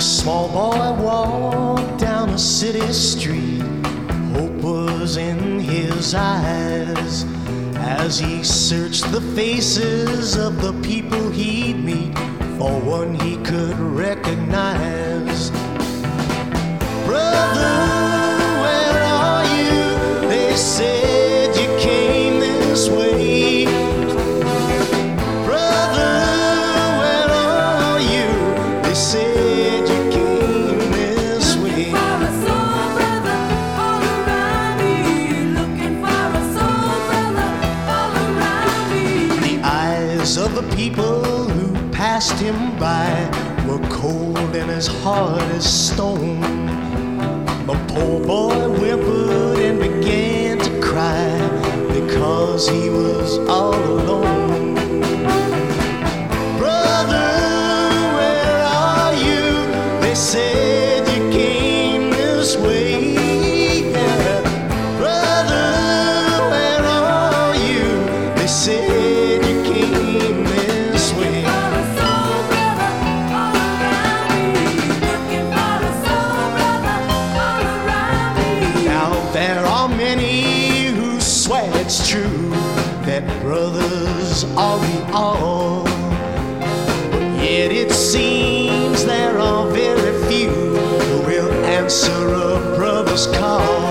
Small boy walked down a city street. Hope was in his eyes as he searched the faces of the people he'd meet for one he could recognize. Brother, where are you? They said you came this way. Brother, where are you? They said you came this way. Looking for a soul brother all around me. Looking for a soul brother all around me. The eyes of the people who passed him by were cold and as hard as stone. The poor boy whimpered and began to cry because he was all alone. Brother, where are you? They said you came this way. Yeah. Brother, where are you? They said you came this way. For a soul brother all around me. Looking for a soul brother all around me. Now there are many who swear it's true that brothers are we all, but yet it seems there are very few who will answer a brother's call.